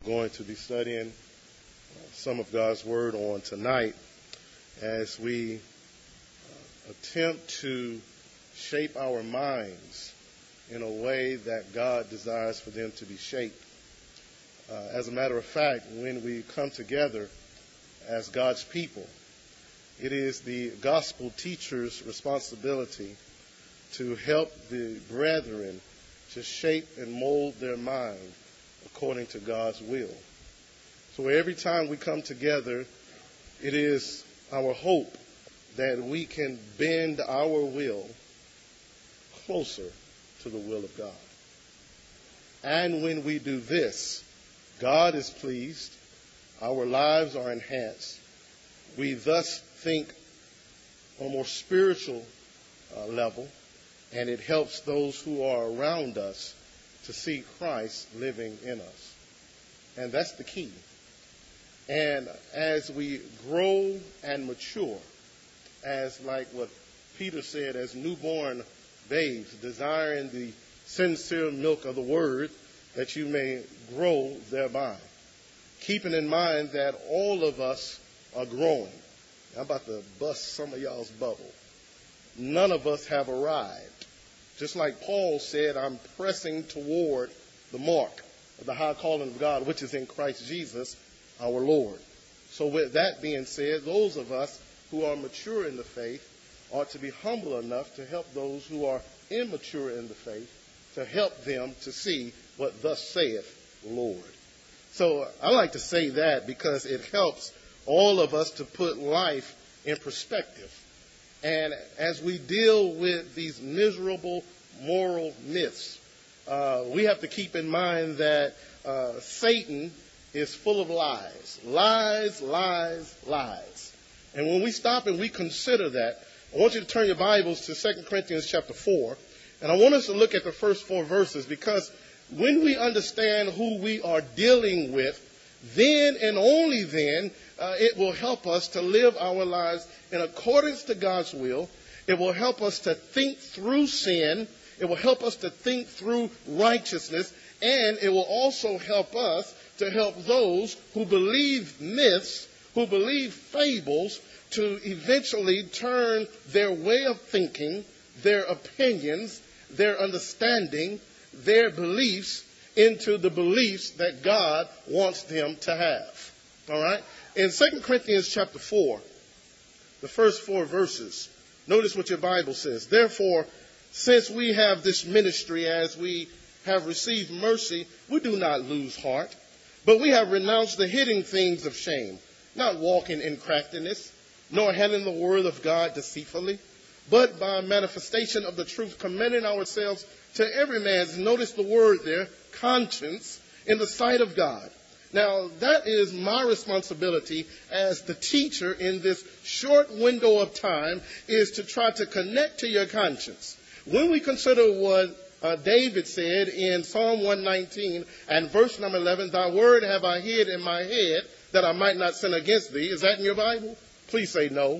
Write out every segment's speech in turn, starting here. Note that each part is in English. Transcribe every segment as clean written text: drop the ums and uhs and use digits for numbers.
going to be studying some of God's Word on tonight as we attempt to shape our minds in a way that God desires for them to be shaped. As a matter of fact, when we come together as God's people, it is the gospel teacher's responsibility to help the brethren to shape and mold their mind according to God's will. So every time we come together, it is our hope that we can bend our will closer to the will of God. And when we do this, God is pleased, our lives are enhanced. We thus think on a more spiritual level, and it helps those who are around us to see Christ living in us. And that's the key. And as we grow and mature, as like what Peter said, as newborn babes, desiring the sincere milk of the word, that you may grow thereby. Keeping in mind that all of us are growing. I'm about to bust some of y'all's bubble. None of us have arrived. Just like Paul said, I'm pressing toward the mark of the high calling of God, which is in Christ Jesus, our Lord. So with that being said, those of us who are mature in the faith ought to be humble enough to help those who are immature in the faith, to help them to see what thus saith the Lord. So I like to say that because it helps all of us to put life in perspective. And as we deal with these miserable moral myths, we have to keep in mind that Satan is full of lies. Lies, lies, lies. And when we stop and we consider that, I want you to turn your Bibles to 2 Corinthians chapter 4. And I want us to look at the first 4 verses, because when we understand who we are dealing with, then and only then it will help us to live our lives in accordance to God's will. It will help us to think through sin. It will help us to think through righteousness. And it will also help us to help those who believe myths, who believe fables, to eventually turn their way of thinking, their opinions, their understanding, their beliefs into the beliefs that God wants them to have. All right? In 2 Corinthians chapter 4, the first 4 verses, notice what your Bible says. Therefore, since we have this ministry, as we have received mercy, we do not lose heart, but we have renounced the hidden things of shame, not walking in craftiness, nor handling the word of God deceitfully, but by manifestation of the truth, commending ourselves to every man's, notice the word there, conscience, in the sight of God. Now, that is my responsibility as the teacher in this short window of time, is to try to connect to your conscience. When we consider what David said in Psalm 119 and verse number 11, thy word have I hid in my head that I might not sin against thee. Is that in your Bible? Please say no.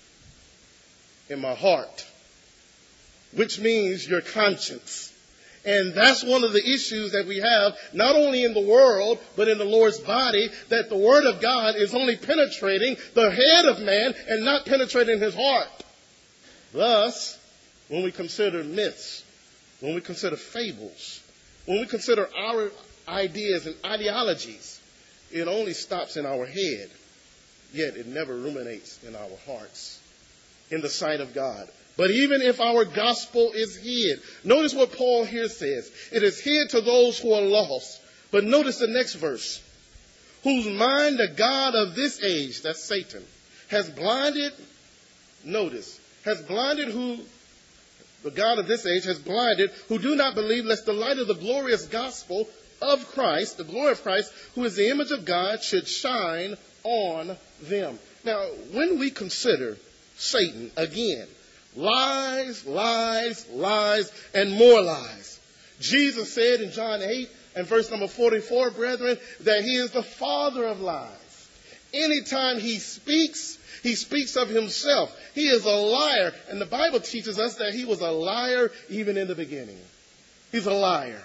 In my heart, which means your conscience. And that's one of the issues that we have, not only in the world, but in the Lord's body, that the word of God is only penetrating the head of man and not penetrating his heart. Thus, when we consider myths, when we consider fables, when we consider our ideas and ideologies, it only stops in our head, yet it never ruminates in our hearts, in the sight of God. But even if our gospel is hid, notice what Paul here says. It is hid to those who are lost. But notice the next verse. Whose mind the God of this age, that's Satan, has blinded, notice, has blinded who, the God of this age has blinded, who do not believe, lest the light of the glorious gospel of Christ, the glory of Christ, who is the image of God, should shine on them. Now, when we consider Satan, again, lies, lies, lies, and more lies. Jesus said in John 8 and verse number 44, brethren, that he is the father of lies. Anytime he speaks of himself. He is a liar. And the Bible teaches us that he was a liar even in the beginning. He's a liar.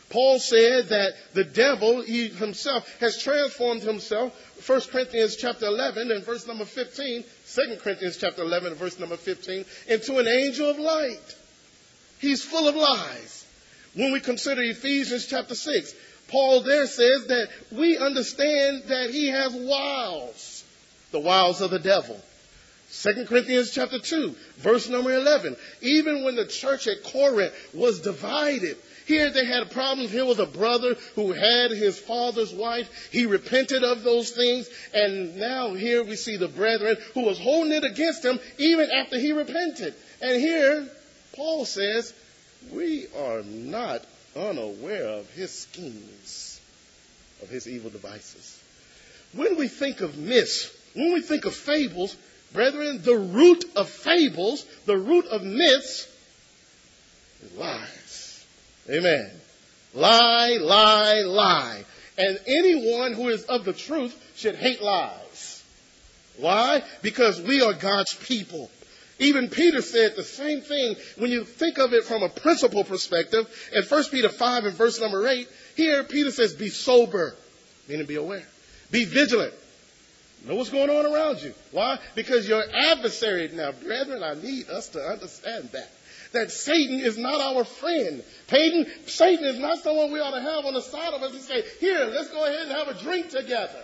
Paul said that the devil, he himself, has transformed himself, 1 Corinthians chapter 11 and verse number 15, 2 Corinthians chapter 11 and verse number 15, into an angel of light. He's full of lies. When we consider Ephesians chapter 6, Paul there says that we understand that he has wiles, the wiles of the devil. 2 Corinthians chapter 2, verse number 11. Even when the church at Corinth was divided, here they had problems. Here was a brother who had his father's wife. He repented of those things. And now here we see the brethren who was holding it against him even after he repented. And here Paul says, we are not unaware of his schemes, of his evil devices. When we think of myths, when we think of fables, brethren, the root of fables, the root of myths is lies. Amen. Lie, lie, lie. And anyone who is of the truth should hate lies. Why? Because we are God's people. Even Peter said the same thing when you think of it from a principle perspective. In 1 Peter 5 and verse number 8, here Peter says, be sober, meaning be aware. Be vigilant. Know what's going on around you. Why? Because your adversary, now brethren, I need us to understand that Satan is not our friend. Satan is not someone we ought to have on the side of us and say, here, let's go ahead and have a drink together.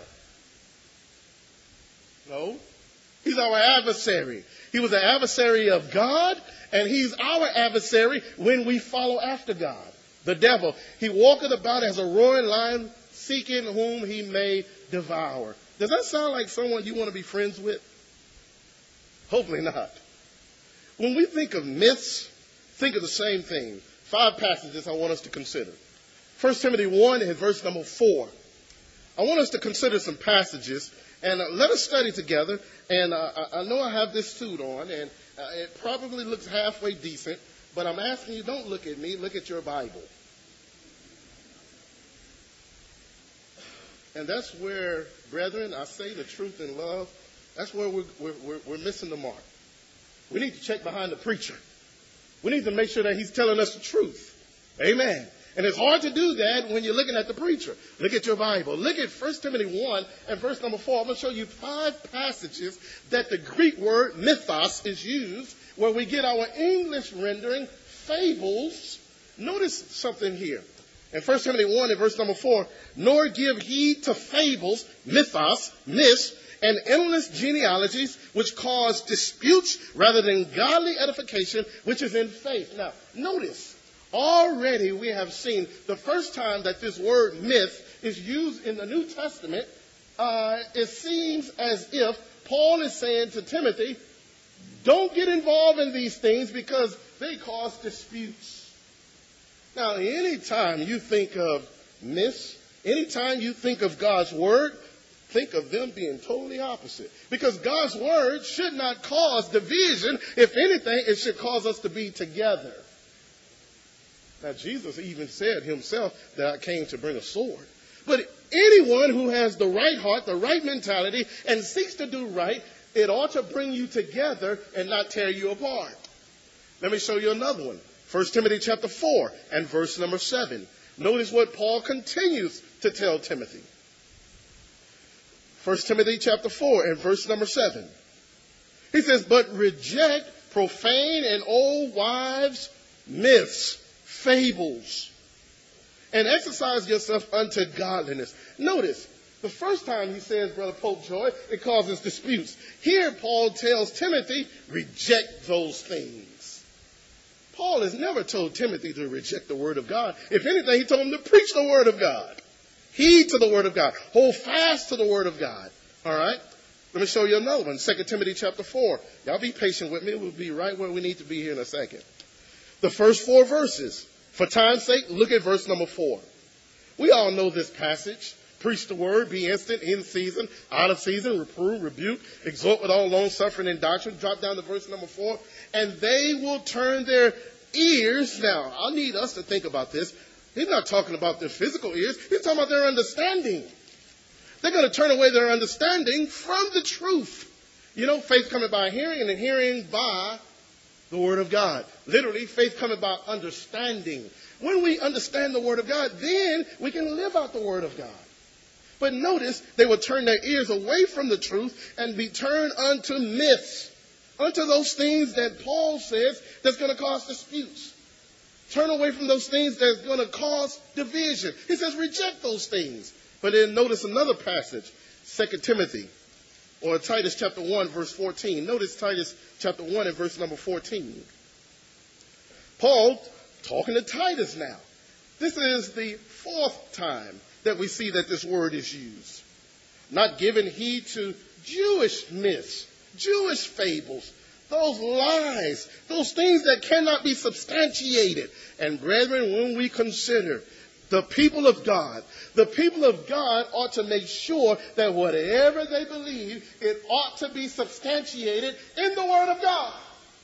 No. He's our adversary. He was the adversary of God, and he's our adversary when we follow after God. The devil, he walketh about as a roaring lion, seeking whom he may devour. Does that sound like someone you want to be friends with? Hopefully not. When we think of myths, think of the same thing. 5 passages I want us to consider. 1 Timothy 1 and verse number 4. I want us to consider some passages, and let us study together. And I know I have this suit on, and it probably looks halfway decent, but I'm asking you, don't look at me, look at your Bible. And that's where, brethren, I say the truth in love, that's where we're missing the mark. We need to check behind the preacher. We need to make sure that he's telling us the truth. Amen. And it's hard to do that when you're looking at the preacher. Look at your Bible. Look at 1 Timothy 1 and verse number 4. I'm going to show you 5 passages that the Greek word mythos is used, where we get our English rendering fables. Notice something here. In 1 Timothy 1 and verse number 4, nor give heed to fables, mythos, myths, and endless genealogies, which cause disputes rather than godly edification, which is in faith. Now, notice, already we have seen the first time that this word myth is used in the New Testament, it seems as if Paul is saying to Timothy, don't get involved in these things because they cause disputes. Now, anytime you think of myths, anytime you think of God's word, think of them being totally opposite. Because God's word should not cause division. If anything, it should cause us to be together. Now, Jesus even said himself that I came to bring a sword. But anyone who has the right heart, the right mentality, and seeks to do right, it ought to bring you together and not tear you apart. Let me show you another one. 1 Timothy chapter 4 and verse number 7. Notice what Paul continues to tell Timothy. 1 Timothy chapter 4 and verse number 7. He says, but reject profane and old wives' myths, fables, and exercise yourself unto godliness. Notice, the first time he says, Brother Pope Joy, it causes disputes. Here Paul tells Timothy, reject those things. Paul has never told Timothy to reject the word of God. If anything, he told him to preach the word of God. Heed to the word of God. Hold fast to the word of God. All right? Let me show you another one. 2 Timothy chapter 4. Y'all be patient with me. We'll be right where we need to be here in a second. The first 4 verses. For time's sake, look at verse number 4. We all know this passage. Preach the word, be instant, in season, out of season, reprove, rebuke, exhort with all long suffering and doctrine. Drop down to verse number 4. And they will turn their ears. Now, I need us to think about this. He's not talking about their physical ears. He's talking about their understanding. They're going to turn away their understanding from the truth. You know, faith coming by hearing, and hearing by The Word of God. Literally, faith cometh by understanding. When we understand the Word of God, then we can live out the Word of God. But notice, they will turn their ears away from the truth and be turned unto myths, unto those things that Paul says that's going to cause disputes. Turn away from those things that's going to cause division. He says reject those things. But then notice another passage, 2 Timothy, or Titus chapter 1, verse 14. Notice Titus chapter 1 and verse number 14. Paul talking to Titus now. This is the fourth time that we see that this word is used. Not giving heed to Jewish myths, Jewish fables, those lies, those things that cannot be substantiated. And brethren, when we consider the people of God ought to make sure that whatever they believe, it ought to be substantiated in the Word of God.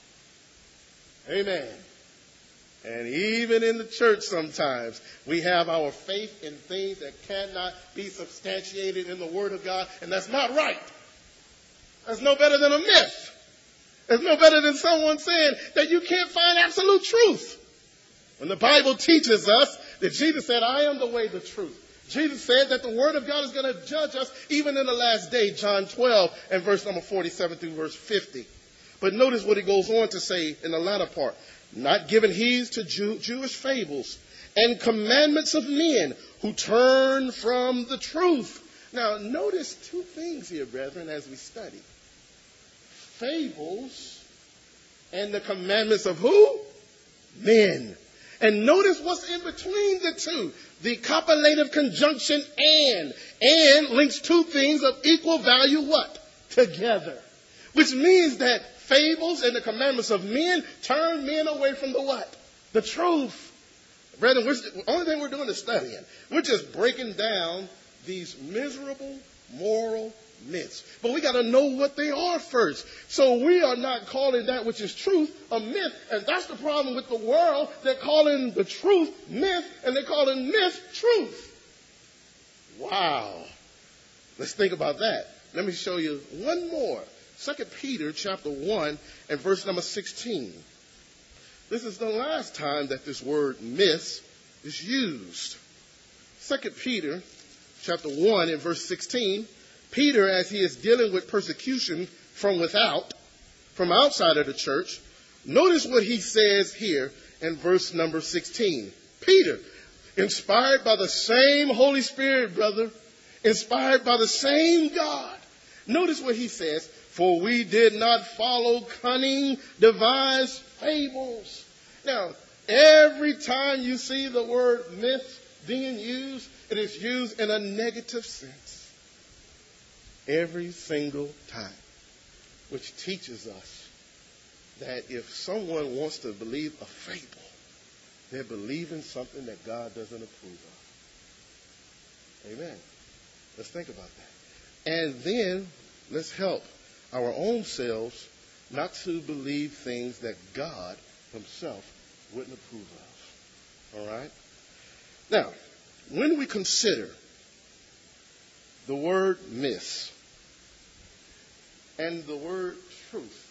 Amen. And even in the church sometimes, we have our faith in things that cannot be substantiated in the Word of God, and that's not right. That's no better than a myth. It's no better than someone saying that you can't find absolute truth. When the Bible teaches us that Jesus said, I am the way, the truth. Jesus said that the Word of God is going to judge us even in the last day, John 12 and verse number 47 through verse 50. But notice what he goes on to say in the latter part. Not giving heed to Jewish fables and commandments of men who turn from the truth. Now, notice two things here, brethren, as we study. Fables and the commandments of who? Men. And notice what's in between the two. The copullative conjunction and links two things of equal value what? Together. Which means that fables and the commandments of men turn men away from the what? The truth. Brethren, the only thing we're doing is studying. We're just breaking down these miserable moral myths. But we got to know what they are first. So we are not calling that which is truth a myth. And that's the problem with the world. They're calling the truth myth, and they're calling myth truth. Wow. Let's think about that. Let me show you one more. 2 Peter chapter 1 and verse number 16. This is the last time that this word myth is used. 2 Peter chapter 1 and verse 16. Peter, as he is dealing with persecution from without, from outside of the church, notice what he says here in verse number 16. Peter, inspired by the same Holy Spirit, brother, inspired by the same God. Notice what he says, for we did not follow cunning, devised fables. Now, every time you see the word myth being used, it is used in a negative sense. Every single time. Which teaches us that if someone wants to believe a fable, they're believing something that God doesn't approve of. Amen. Let's think about that. And then let's help our own selves not to believe things that God himself wouldn't approve of. All right? Now, when we consider the word myth and the word truth,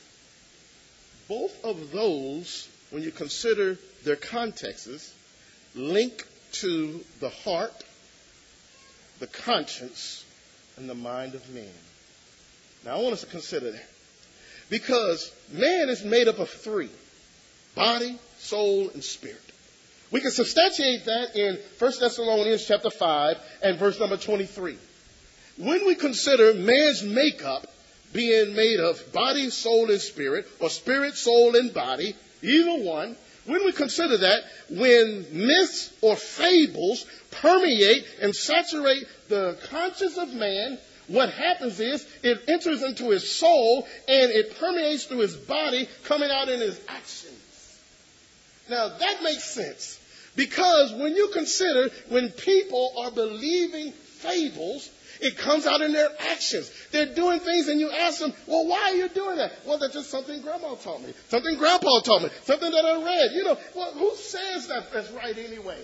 both of those, when you consider their contexts, link to the heart, the conscience, and the mind of man. Now, I want us to consider that. Because man is made up of three: body, soul, and spirit. We can substantiate that in 1 Thessalonians chapter 5 and verse number 23. When we consider man's makeup being made of body, soul, and spirit, or spirit, soul, and body, either one, when we consider that, when myths or fables permeate and saturate the conscience of man, what happens is it enters into his soul and it permeates through his body, coming out in his actions. Now, that makes sense. Because when you consider when people are believing fables, it comes out in their actions. They're doing things and you ask them, well, why are you doing that? Well, that's just something Grandma taught me. Something Grandpa taught me. Something that I read. You know, well, who says that that's right anyway?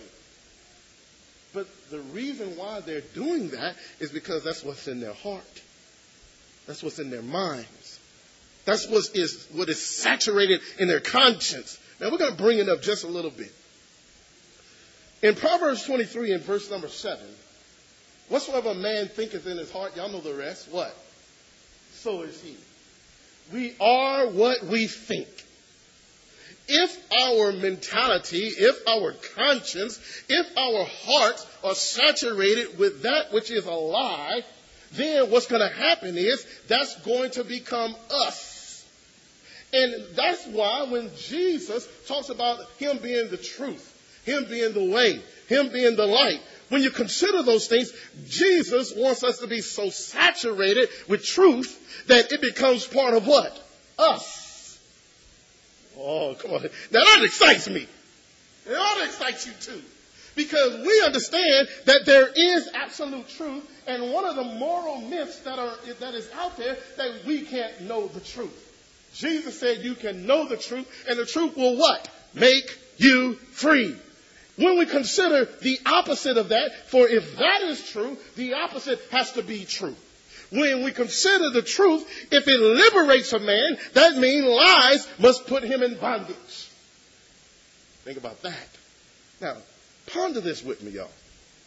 But the reason why they're doing that is because that's what's in their heart. That's what's in their minds. That's what is saturated in their conscience. Now we're going to bring it up just a little bit. In Proverbs 23 and verse number 7, whatsoever a man thinketh in his heart, y'all know the rest, what? So is he. We are what we think. If our mentality, if our conscience, if our hearts are saturated with that which is a lie, then what's going to happen is that's going to become us. And that's why when Jesus talks about him being the truth, him being the way, him being the light, when you consider those things, Jesus wants us to be so saturated with truth that it becomes part of what? Us. Oh, come on. Now that excites me. It ought to excite you too. Because we understand that there is absolute truth, and one of the moral myths that is out there that we can't know the truth. Jesus said you can know the truth, and the truth will what? Make you free. When we consider the opposite of that, for if that is true, the opposite has to be true. When we consider the truth, if it liberates a man, that means lies must put him in bondage. Think about that. Now, ponder this with me, y'all.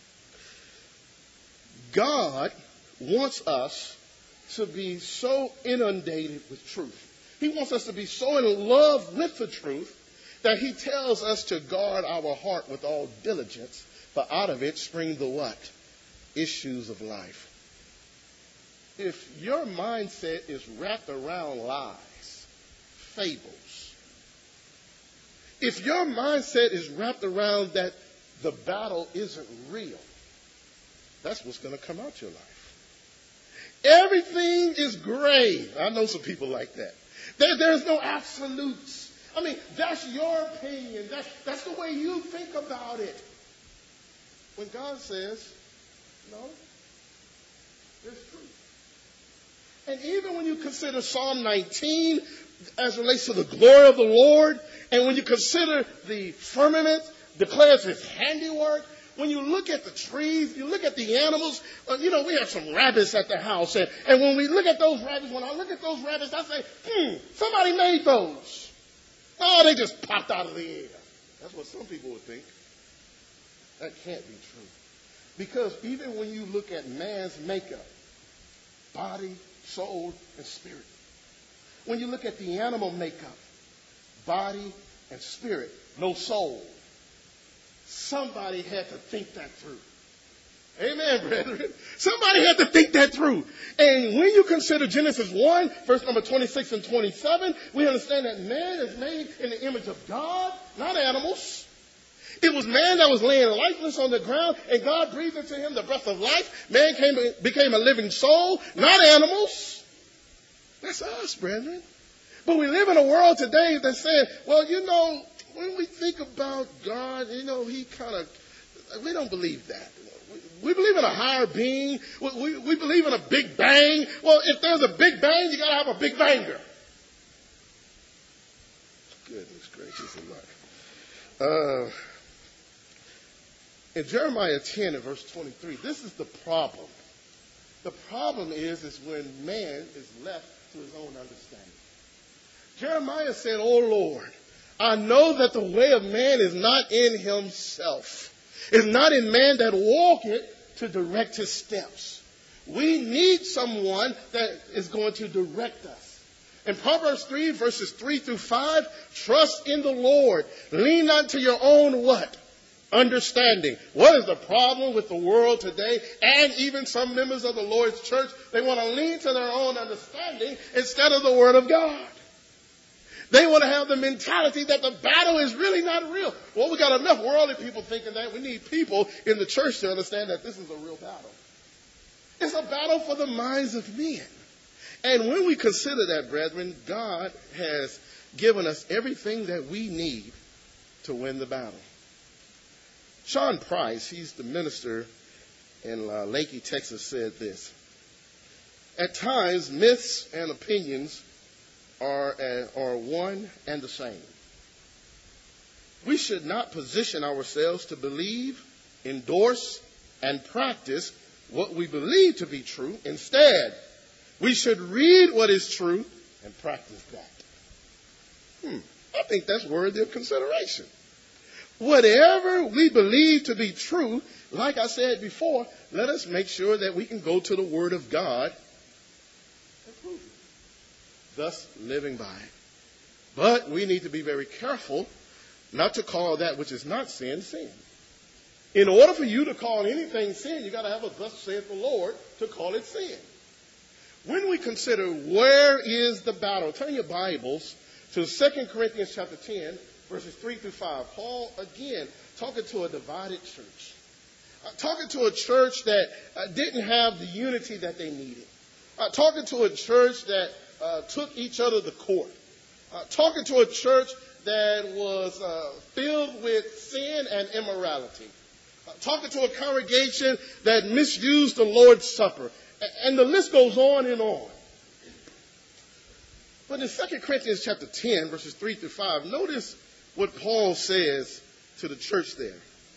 God wants us to be so inundated with truth. He wants us to be so in love with the truth that he tells us to guard our heart with all diligence, for out of it spring the what? Issues of life. If your mindset is wrapped around lies, fables, if your mindset is wrapped around that the battle isn't real, that's what's going to come out your life. Everything is gray. I know some people like that. There's no absolutes. I mean, that's your opinion. That's the way you think about it. When God says, no, there's truth. And even when you consider Psalm 19 as it relates to the glory of the Lord, and when you consider the firmament declares his handiwork, when you look at the trees, you look at the animals, we have some rabbits at the house. And when we look at those rabbits, when I look at those rabbits, I say, somebody made those. Oh, they just popped out of the air. That's what some people would think. That can't be true. Because even when you look at man's makeup, body, soul, and spirit. When you look at the animal makeup, body and spirit, no soul. Somebody had to think that through. Amen, brethren. Somebody had to think that through. And when you consider Genesis 1, verse number 26 and 27, we understand that man is made in the image of God, not animals. It was man that was laying lifeless on the ground, and God breathed into him the breath of life. Man became a living soul, not animals. That's us, brethren. But we live in a world today that's saying, well, when we think about God, we don't believe that. We believe in a higher being. We believe in a big bang. Well, if there's a big bang, you got to have a big banger. Goodness gracious alive. In Jeremiah 10 and verse 23, this is the problem. The problem is when man is left to his own understanding. Jeremiah said, "O Lord, I know that the way of man is not in himself. It's not in man that walketh to direct his steps." We need someone that is going to direct us. In Proverbs 3, verses 3 through 5, trust in the Lord. Lean not to your own what? Understanding. What is the problem with the world today? And even some members of the Lord's church, they want to lean to their own understanding instead of the Word of God. They want to have the mentality that the battle is really not real. Well, we got enough worldly people thinking that. We need people in the church to understand that this is a real battle. It's a battle for the minds of men. And when we consider that, brethren, God has given us everything that we need to win the battle. Sean Price, he's the minister in Lakey, Texas, said this: "At times, myths and opinions are one and the same. We should not position ourselves to believe, endorse, and practice what we believe to be true. Instead, we should read what is true and practice that. I think that's worthy of consideration. Whatever we believe to be true, like I said before, let us make sure that we can go to the Word of God and prove it, thus living by it. But we need to be very careful not to call that which is not sin, sin. In order for you to call anything sin, you've got to have a thus saith the Lord to call it sin. When we consider where is the battle, turn your Bibles to 2 Corinthians chapter 10, verses 3 through 5. Paul, again, talking to a divided church. Talking to a church that didn't have the unity that they needed. Talking to a church that took each other to court. Talking to a church that was filled with sin and immorality. Talking to a congregation that misused the Lord's Supper. And the list goes on and on. But in 2 Corinthians chapter 10, verses 3 through 5, notice what Paul says to the church there.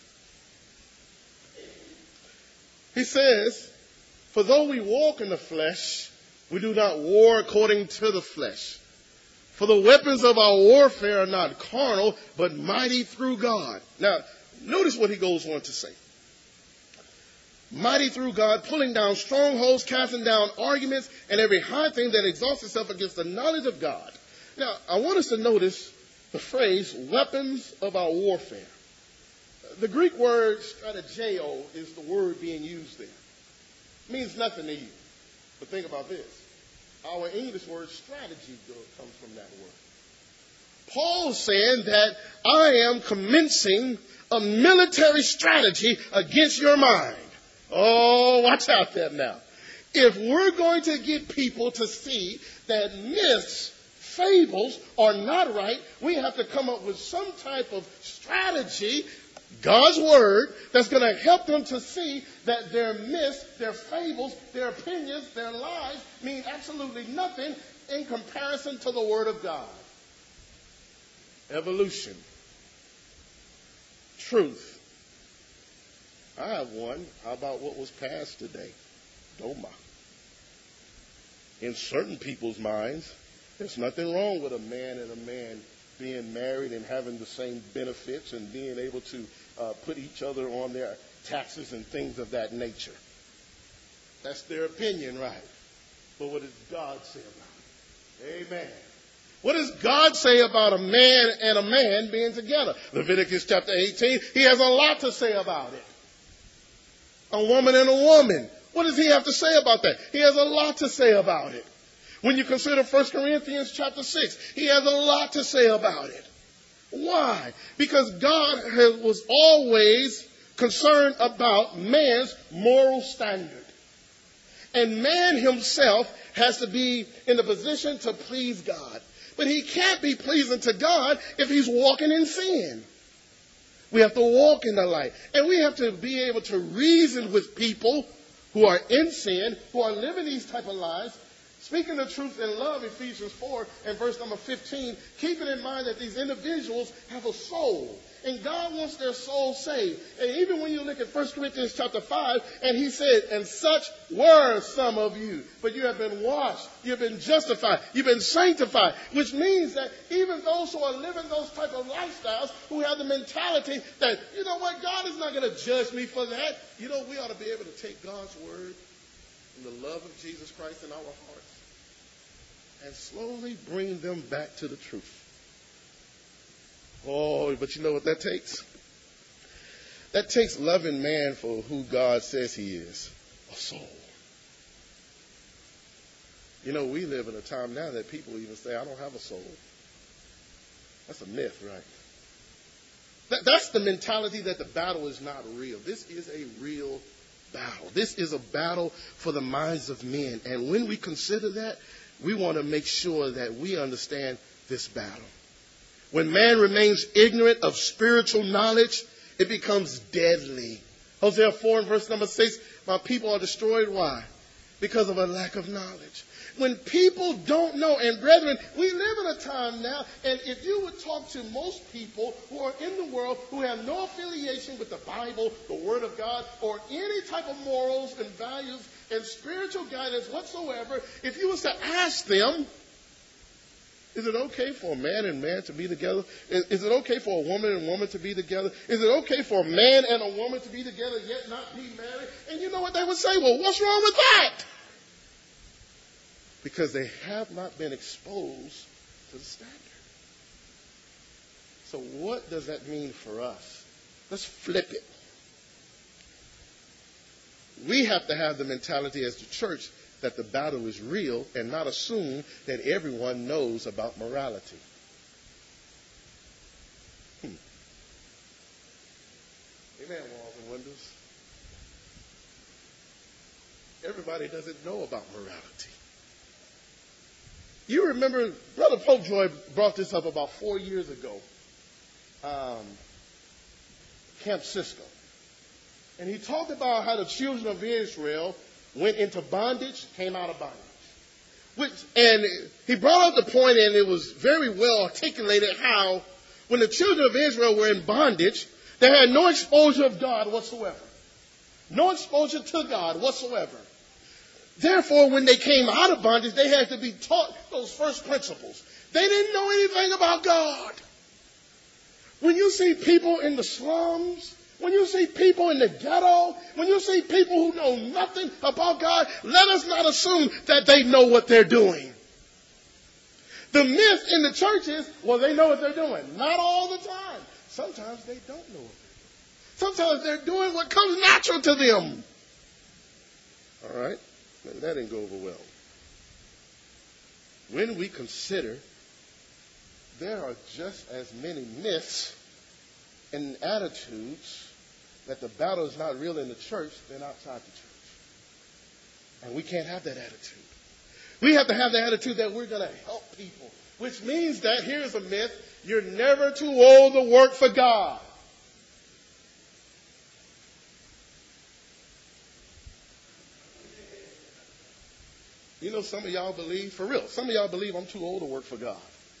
He says, "For though we walk in the flesh, we do not war according to the flesh. For the weapons of our warfare are not carnal, but mighty through God." Now, notice what he goes on to say. Mighty through God, pulling down strongholds, casting down arguments, and every high thing that exalts itself against the knowledge of God. Now, I want us to notice the phrase, weapons of our warfare. The Greek word strategeo is the word being used there. It means nothing to you. But think about this. Our English word strategy comes from that word. Paul's saying that I am commencing a military strategy against your mind. Oh, watch out there now. If we're going to get people to see that myths, fables are not right, we have to come up with some type of strategy, God's word, that's going to help them to see that their myths, their fables, their opinions, their lies mean absolutely nothing in comparison to the word of God. Evolution. Truth. I have one. How about what was passed today? Doma. In certain people's minds, there's nothing wrong with a man and a man being married and having the same benefits and being able to put each other on their taxes and things of that nature. That's their opinion, right? But what does God say about it? Amen. What does God say about a man and a man being together? Leviticus chapter 18, he has a lot to say about it. A woman and a woman. What does he have to say about that? He has a lot to say about it. When you consider 1 Corinthians chapter 6, he has a lot to say about it. Why? Because God was always concerned about man's moral standard. And man himself has to be in the position to please God. But he can't be pleasing to God if he's walking in sin. We have to walk in the light. And we have to be able to reason with people who are in sin, who are living these type of lives, speaking the truth in love, Ephesians 4 and verse number 15, keeping in mind that these individuals have a soul. And God wants their soul saved. And even when you look at 1 Corinthians chapter 5, and he said, and such were some of you. But you have been washed, you've been justified, you've been sanctified. Which means that even those who are living those type of lifestyles, who have the mentality that, you know what, God is not going to judge me for that. You know, we ought to be able to take God's word and the love of Jesus Christ in our hearts and slowly bring them back to the truth. Oh, but you know what that takes? That takes loving man for who God says he is, a soul. You know, we live in a time now that people even say, I don't have a soul. That's a myth, right? That's the mentality that the battle is not real. This is a real battle. This is a battle for the minds of men. And when we consider that, we want to make sure that we understand this battle. When man remains ignorant of spiritual knowledge, it becomes deadly. Hosea 4 and verse number 6, my people are destroyed. Why? Because of a lack of knowledge. When people don't know, and brethren, we live in a time now, and if you would talk to most people who are in the world who have no affiliation with the Bible, the Word of God, or any type of morals and values and spiritual guidance whatsoever, if you was to ask them, Is it okay for a man and man to be together? Is it okay for a woman and woman to be together? Is it okay for a man and a woman to be together yet not be married? And you know what they would say? Well, what's wrong with that? Because they have not been exposed to the standard. So what does that mean for us? Let's flip it. We have to have the mentality as the church that the battle is real and not assume that everyone knows about morality. Amen, walls and windows. Everybody doesn't know about morality. You remember, Brother Popejoy brought this up about 4 years ago. Camp Cisco. And he talked about how the children of Israel went into bondage, came out of bondage. And he brought up the point, and it was very well articulated, how when the children of Israel were in bondage, they had no exposure of God whatsoever. No exposure to God whatsoever. Therefore, when they came out of bondage, they had to be taught those first principles. They didn't know anything about God. When you see people in the slums, when you see people in the ghetto, when you see people who know nothing about God, let us not assume that they know what they're doing. The myth in the church is, well, they know what they're doing. Not all the time. Sometimes they don't know what they're doing. Sometimes they're doing what comes natural to them. All right? Now, that didn't go over well. When we consider there are just as many myths and attitudes that the battle is not real in the church than outside the church. And we can't have that attitude. We have to have the attitude that we're going to help people, which means that, here's a myth, you're never too old to work for God. You know, some of y'all believe, for real, some of y'all believe I'm too old to work for God.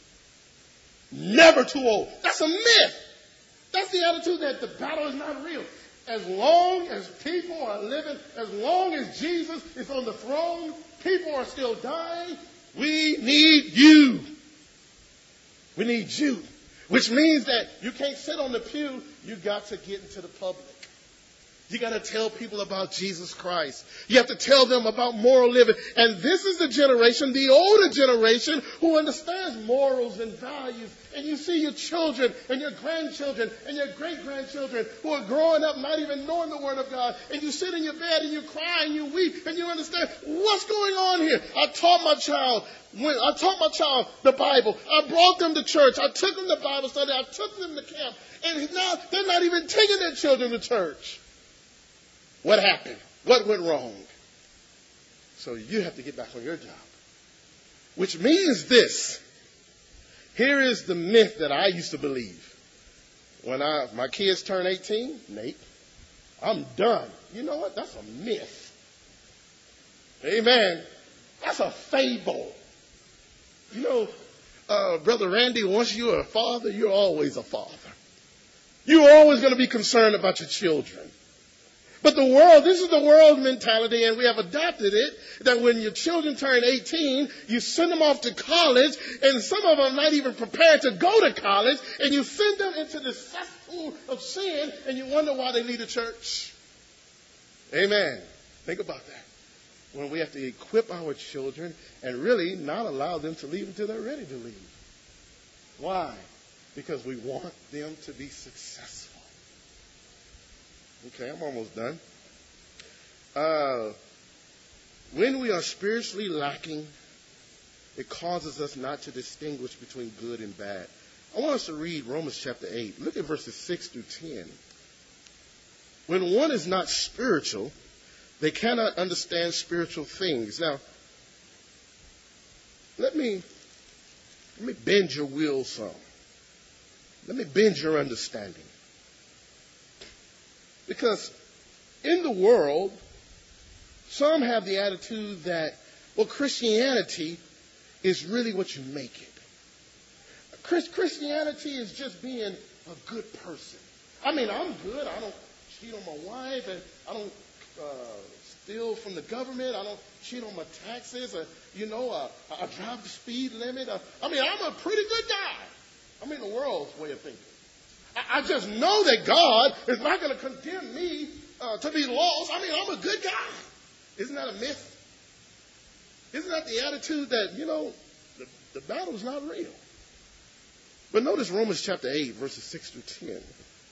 Never too old. That's a myth. That's the attitude that the battle is not real. As long as people are living, as long as Jesus is on the throne, people are still dying. We need you. We need you. Which means that you can't sit on the pew. You got to get into the public. You got to tell people about Jesus Christ. You have to tell them about moral living. And this is the generation, the older generation, who understands morals and values. And you see your children and your grandchildren and your great-grandchildren who are growing up not even knowing the Word of God. And you sit in your bed and you cry and you weep and you understand what's going on here. I taught my child the Bible. I brought them to church. I took them to Bible study. I took them to camp. And now they're not even taking their children to church. What happened? What went wrong? So you have to get back on your job. Which means this. Here is the myth that I used to believe. When my kids turn 18, Nate, I'm done. You know what? That's a myth. Amen. That's a fable. You know, Brother Randy, once you're a father, you're always a father. You're always going to be concerned about your children. But the world, this is the world mentality, and we have adopted it, that when your children turn 18, you send them off to college, and some of them are not even prepared to go to college, and you send them into the cesspool of sin, and you wonder why they leave the church. Amen. Think about that. When we have to equip our children and really not allow them to leave until they're ready to leave. Why? Because we want them to be successful. Okay, I'm almost done. When we are spiritually lacking, it causes us not to distinguish between good and bad. I want us to read Romans chapter 8. Look at verses 6 through 10. When one is not spiritual, they cannot understand spiritual things. Now, let me bend your will some. Let me bend your understanding. Because in the world, some have the attitude that, well, Christianity is really what you make it. Christianity is just being a good person. I mean, I'm good. I don't cheat on my wife, and I don't steal from the government. I don't cheat on my taxes. I drive the speed limit. I'm a pretty good guy. The world's way of thinking. I just know that God is not going to condemn me to be lost. I'm a good guy. Isn't that a myth? Isn't that the attitude that, the battle is not real? But notice Romans chapter 8, verses 6 through 10.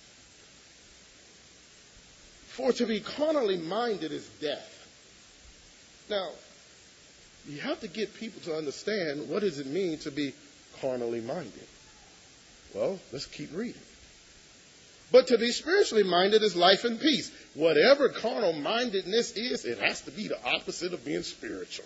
For to be carnally minded is death. Now, you have to get people to understand what does it mean to be carnally minded. Well, let's keep reading. But to be spiritually minded is life and peace. Whatever carnal mindedness is, it has to be the opposite of being spiritual.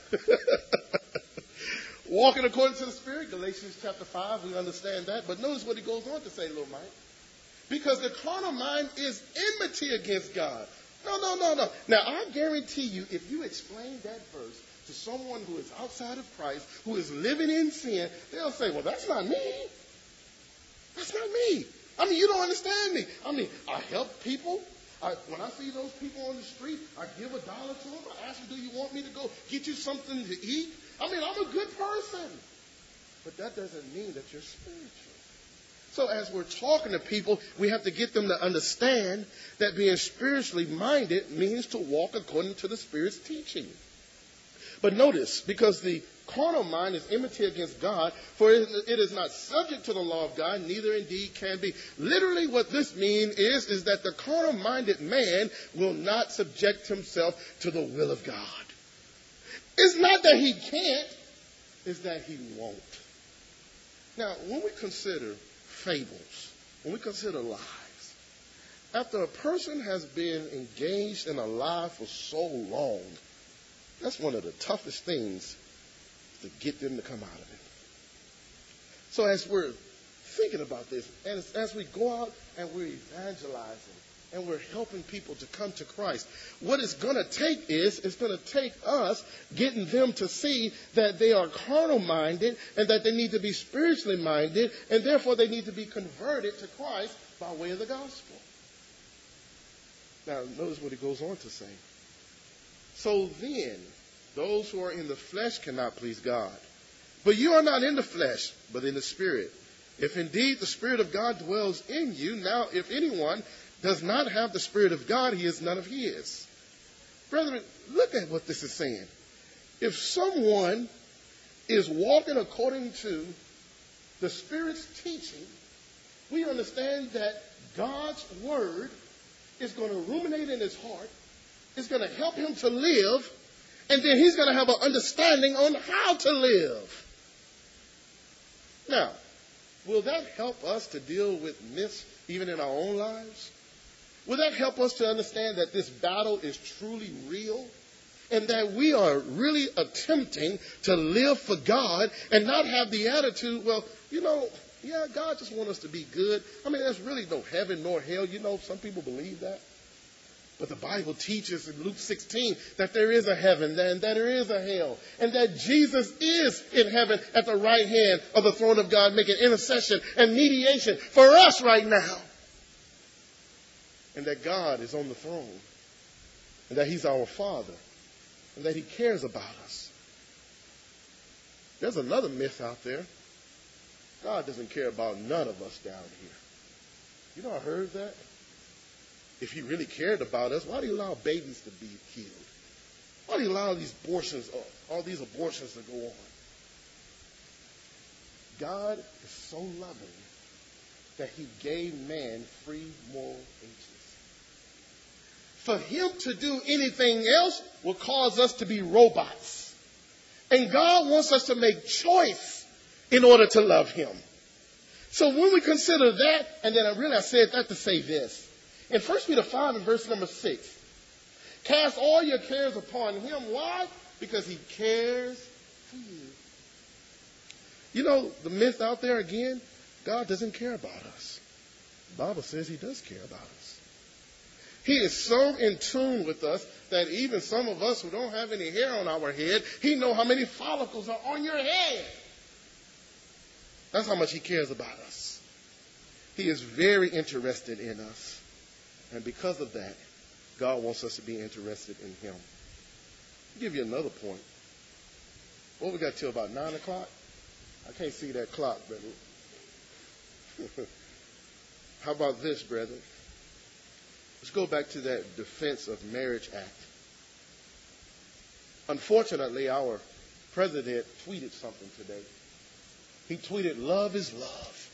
Walking according to the Spirit, Galatians chapter 5, we understand that. But notice what he goes on to say, little Mike. Because the carnal mind is enmity against God. No. Now, I guarantee you, if you explain that verse to someone who is outside of Christ, who is living in sin, they'll say, well, that's not me. That's not me. You don't understand me. I help people. When I see those people on the street, I give $1 to them. I ask them, do you want me to go get you something to eat? I'm a good person. But that doesn't mean that you're spiritual. So as we're talking to people, we have to get them to understand that being spiritually minded means to walk according to the Spirit's teaching. But notice, because the carnal mind is enmity against God, for it is not subject to the law of God, neither indeed can be. Literally what this means is that the carnal-minded man will not subject himself to the will of God. It's not that he can't, it's that he won't. Now, when we consider fables, when we consider lies, after a person has been engaged in a lie for so long, that's one of the toughest things to get them to come out of it. So as we're thinking about this, and as we go out and we're evangelizing and we're helping people to come to Christ, what it's going to take it's going to take us getting them to see that they are carnal-minded and that they need to be spiritually minded, and therefore they need to be converted to Christ by way of the gospel. Now, notice what he goes on to say. So then, those who are in the flesh cannot please God. But you are not in the flesh, but in the Spirit. If indeed the Spirit of God dwells in you, now if anyone does not have the Spirit of God, he is none of his. Brethren, look at what this is saying. If someone is walking according to the Spirit's teaching, we understand that God's Word is going to ruminate in his heart. It's going to help him to live. And then he's going to have an understanding on how to live. Now, will that help us to deal with myths even in our own lives? Will that help us to understand that this battle is truly real? And that we are really attempting to live for God and not have the attitude, well, God just wants us to be good. There's really no heaven nor hell. Some people believe that. But the Bible teaches in Luke 16 that there is a heaven and that there is a hell. And that Jesus is in heaven at the right hand of the throne of God, making intercession and mediation for us right now. And that God is on the throne. And that he's our Father. And that he cares about us. There's another myth out there. God doesn't care about none of us down here. I heard that? If he really cared about us, why do you allow babies to be killed? Why do you allow these abortions, all these abortions to go on? God is so loving that he gave man free moral agency. For him to do anything else will cause us to be robots. And God wants us to make choice in order to love him. So when we consider that, and then I said that to say this. In 1 Peter 5 and verse number 6, cast all your cares upon him. Why? Because he cares for you. The myth out there again, God doesn't care about us. The Bible says he does care about us. He is so in tune with us that even some of us who don't have any hair on our head, he knows how many follicles are on your head. That's how much he cares about us. He is very interested in us. And because of that, God wants us to be interested in him. I'll give you another point. What we got till about 9 o'clock? I can't see that clock, brother. How about this, brethren? Let's go back to that Defense of Marriage Act. Unfortunately, our president tweeted something today. He tweeted, "Love is love."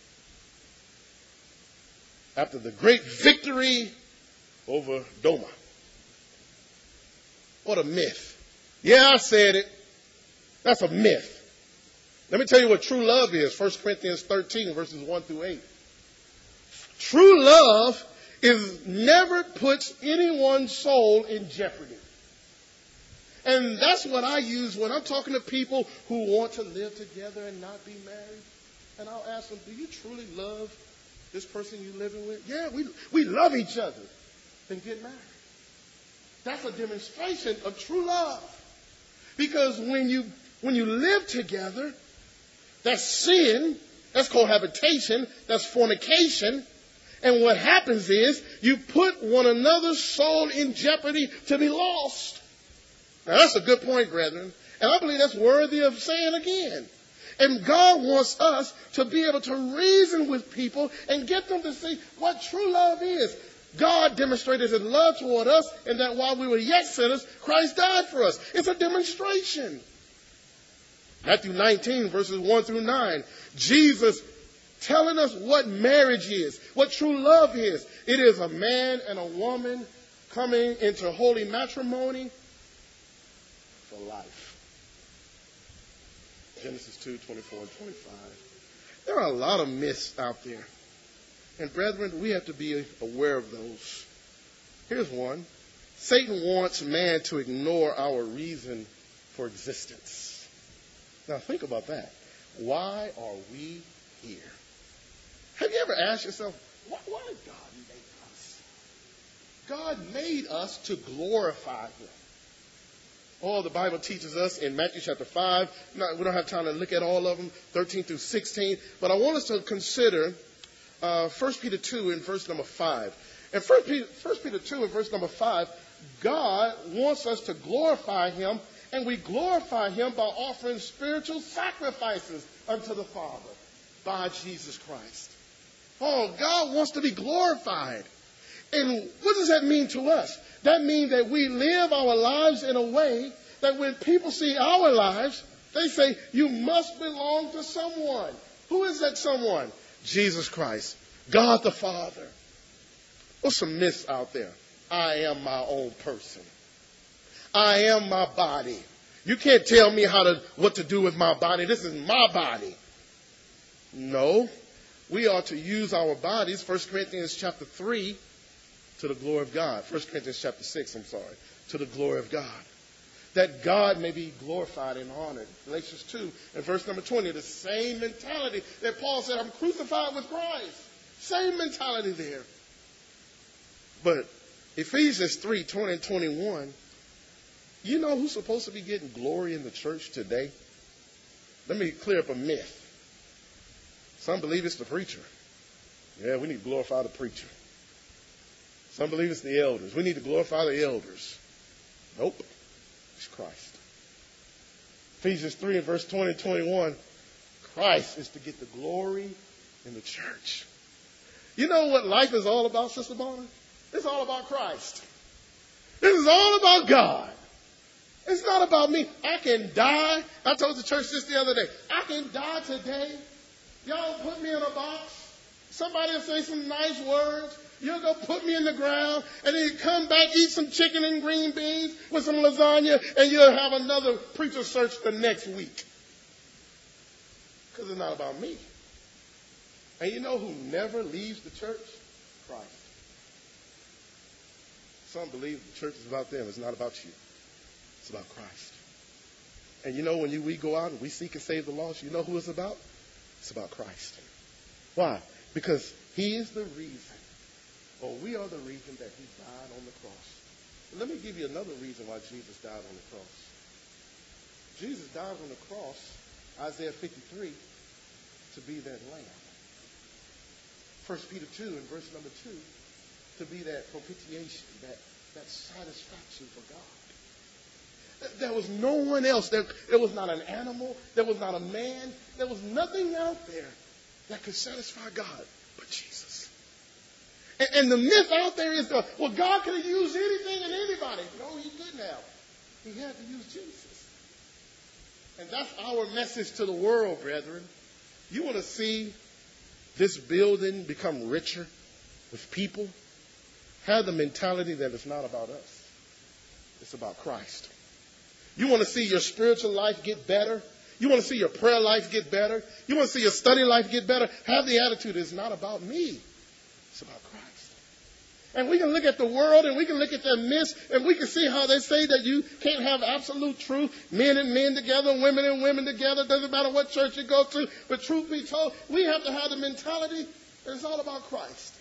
After the great victory over Doma. What a myth. Yeah, I said it. That's a myth. Let me tell you what true love is. 1 Corinthians 13, verses 1 through 8. True love never puts anyone's soul in jeopardy. And that's what I use when I'm talking to people who want to live together and not be married. And I'll ask them, do you truly love this person you're living with? Yeah, we love each other. Then get married. That's a demonstration of true love. Because when you live together, that's sin, that's cohabitation, that's fornication. And what happens is you put one another's soul in jeopardy to be lost. Now that's a good point, brethren. And I believe that's worthy of saying again. And God wants us to be able to reason with people and get them to see what true love is. God demonstrated his love toward us, and that while we were yet sinners, Christ died for us. It's a demonstration. Matthew 19, verses 1 through 9. Jesus telling us what marriage is, what true love is. It is a man and a woman coming into holy matrimony for life. Genesis 2, 24 and 25. There are a lot of myths out there. And brethren, we have to be aware of those. Here's one. Satan wants man to ignore our reason for existence. Now think about that. Why are we here? Have you ever asked yourself, why did God make us? God made us to glorify him. Oh, the Bible teaches us in Matthew chapter 5. We don't have time to look at all of them, 13 through 16. But I want us to consider 1 Peter 2 in verse number 5. In 1 Peter 2 in verse number 5, God wants us to glorify him, and we glorify him by offering spiritual sacrifices unto the Father by Jesus Christ. Oh, God wants to be glorified. And what does that mean to us? That means that we live our lives in a way that when people see our lives, they say, you must belong to someone. Who is that someone? Jesus Christ, God the Father. What's some myths out there? I am my own person. I am my body. You can't tell me what to do with my body. This is my body. No. We are to use our bodies, 1 Corinthians chapter 3, to the glory of God. 1 Corinthians chapter 6, to the glory of God. That God may be glorified and honored. Galatians 2 and verse number 20, the same mentality that Paul said, I'm crucified with Christ. Same mentality there. But Ephesians 3, 20 and 21, you know who's supposed to be getting glory in the church today? Let me clear up a myth. Some believe it's the preacher. Yeah, we need to glorify the preacher. Some believe it's the elders. We need to glorify the elders. Nope. It's Christ. Ephesians 3 and verse 20 and 21, Christ is to get the glory in the church. You know what life is all about, Sister Bonner? It's all about Christ. This is all about God. It's not about me. I can die. I told the church this the other day. I can die today. Y'all put me in a box. Somebody will say some nice words. You'll go put me in the ground, and then you come back, eat some chicken and green beans with some lasagna, and you'll have another preacher search the next week. Because it's not about me. And you know who never leaves the church? Christ. Some believe the church is about them. It's not about you. It's about Christ. And you know when we go out and we seek and save the lost, you know who it's about? It's about Christ. Why? Because he is the reason. Or we are the reason that he died on the cross. Let me give you another reason why Jesus died on the cross. Jesus died on the cross, Isaiah 53, to be that lamb. 1 Peter 2 and verse number 2, to be that propitiation, that that satisfaction for God. There was no one else. There was not an animal. There was not a man. There was nothing out there that could satisfy God but Jesus. And the myth out there is, well, God could have used anything and anybody. No, he couldn't have. He had to use Jesus. And that's our message to the world, brethren. You want to see this building become richer with people? Have the mentality that it's not about us. It's about Christ. You want to see your spiritual life get better? You want to see your prayer life get better? You want to see your study life get better? Have the attitude, it's not about me. It's about Christ. And we can look at the world and we can look at their myths and we can see how they say that you can't have absolute truth. Men and men together, women and women together. Doesn't matter what church you go to. But truth be told, we have to have the mentality that it's all about Christ.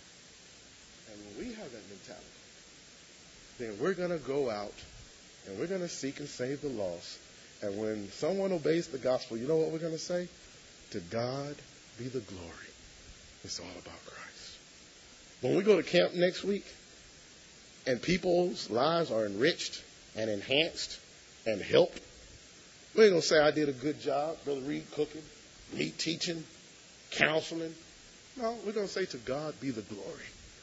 And when we have that mentality, then we're going to go out and we're going to seek and save the lost. And when someone obeys the gospel, you know what we're going to say? To God be the glory. It's all about Christ. When we go to camp next week and people's lives are enriched and enhanced and helped, we ain't going to say I did a good job, Brother Reed cooking, me teaching, counseling. No, we're going to say to God be the glory.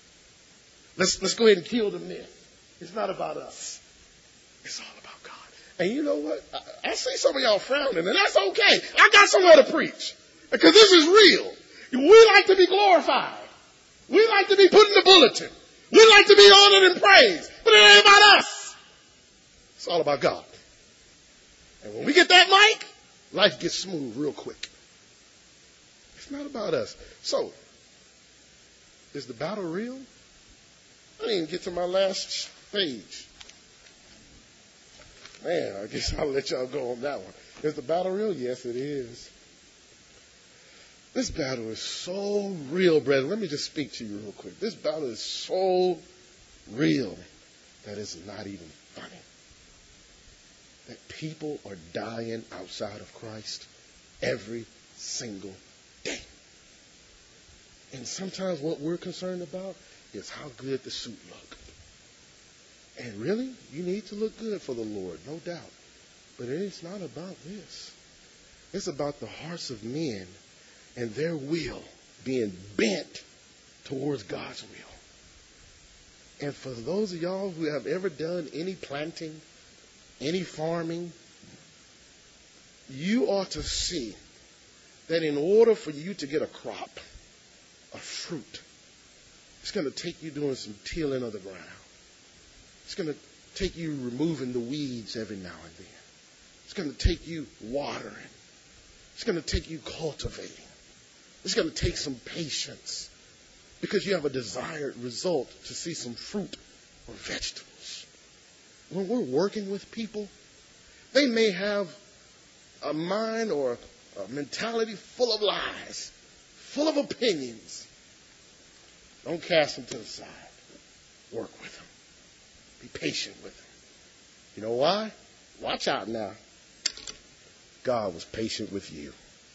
Let's go ahead and kill the myth. It's not about us. It's all about God. And you know what? I see some of y'all frowning, and that's okay. I got somewhere to preach because this is real. We like to be glorified. We like to be put in the bulletin. We like to be honored and praised. But it ain't about us. It's all about God. And when we get that mic, life gets smooth real quick. It's not about us. So, is the battle real? I didn't even get to my last page. Man, I guess I'll let y'all go on that one. Is the battle real? Yes, it is. This battle is so real, brethren. Let me just speak to you real quick. This battle is so real that it's not even funny. That people are dying outside of Christ every single day. And sometimes what we're concerned about is how good the suit look. And really, you need to look good for the Lord, no doubt. But it's not about this. It's about the hearts of men and their will being bent towards God's will. And for those of y'all who have ever done any planting, any farming, you ought to see that in order for you to get a crop, a fruit, it's going to take you doing some tilling of the ground. It's going to take you removing the weeds every now and then. It's going to take you watering. It's going to take you cultivating. It's going to take some patience because you have a desired result to see some fruit or vegetables. When we're working with people, they may have a mind or a mentality full of lies, full of opinions. Don't cast them to the side. Work with them. Be patient with them. You know why? Watch out now. God was patient with you.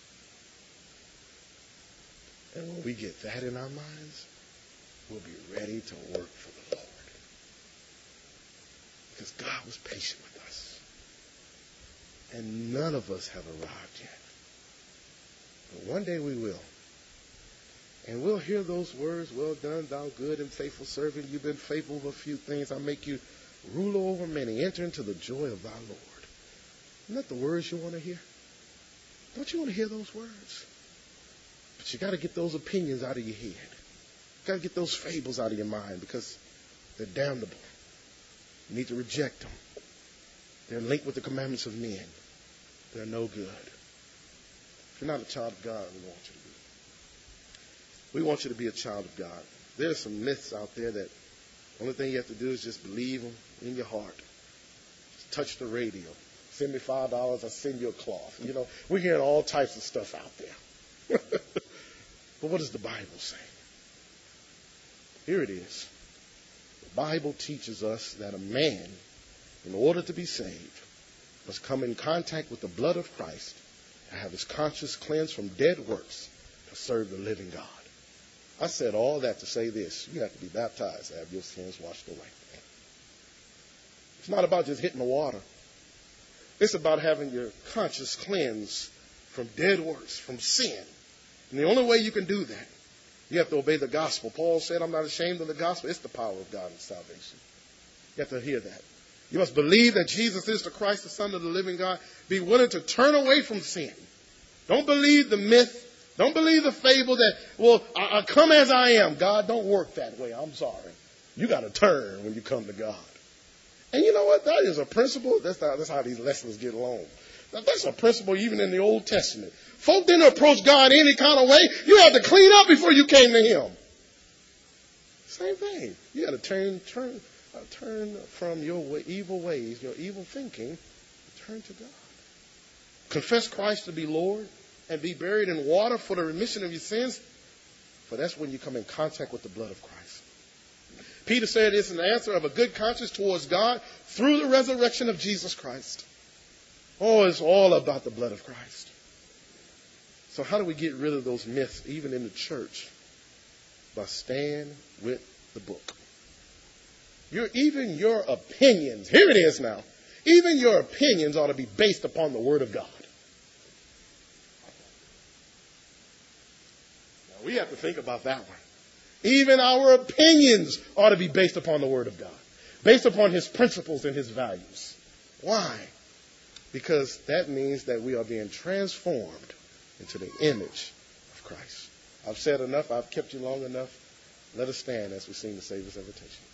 And when we get that in our minds, we'll be ready to work for the Lord. Because God was patient with us. And none of us have arrived yet. But one day we will. And we'll hear those words, well done, thou good and faithful servant. You've been faithful with a few things. I'll make you ruler over many. Enter into the joy of thy Lord. Isn't that the words you want to hear? Don't you want to hear those words? But you got to get those opinions out of your head. You got to get those fables out of your mind because they're damnable. You need to reject them. They're linked with the commandments of men. They're no good. If you're not a child of God, we want you to be. We want you to be a child of God. There's some myths out there that the only thing you have to do is just believe them in your heart. Just touch the radio. Send me $5, I'll send you a cloth. You know, we're hearing all types of stuff out there. But what does the Bible say? Here it is. The Bible teaches us that a man, in order to be saved, must come in contact with the blood of Christ and have his conscience cleansed from dead works to serve the living God. I said all that to say this. You have to be baptized to have your sins washed away. It's not about just hitting the water. It's about having your conscience cleansed from dead works, from sin. And the only way you can do that, you have to obey the gospel. Paul said, I'm not ashamed of the gospel. It's the power of God in salvation. You have to hear that. You must believe that Jesus is the Christ, the Son of the living God. Be willing to turn away from sin. Don't believe the myth. Don't believe the fable that, well, I come as I am. God don't work that way. I'm sorry. You got to turn when you come to God. And you know what? That is a principle. That's how these lessons get long. That's a principle even in the Old Testament. Folk didn't approach God any kind of way. You had to clean up before you came to him. Same thing. You got to turn from your evil ways, your evil thinking, turn to God. Confess Christ to be Lord and be buried in water for the remission of your sins. For that's when you come in contact with the blood of Christ. Peter said it's an answer of a good conscience towards God through the resurrection of Jesus Christ. Oh, it's all about the blood of Christ. So how do we get rid of those myths, even in the church? By staying with the book. Even your opinions, here it is now, even your opinions ought to be based upon the Word of God. Now, we have to think about that one. Even our opinions ought to be based upon the Word of God, based upon His principles and His values. Why? Because that means that we are being transformed into the image of Christ. I've said enough. I've kept you long enough. Let us stand as we sing the Savior's invitation.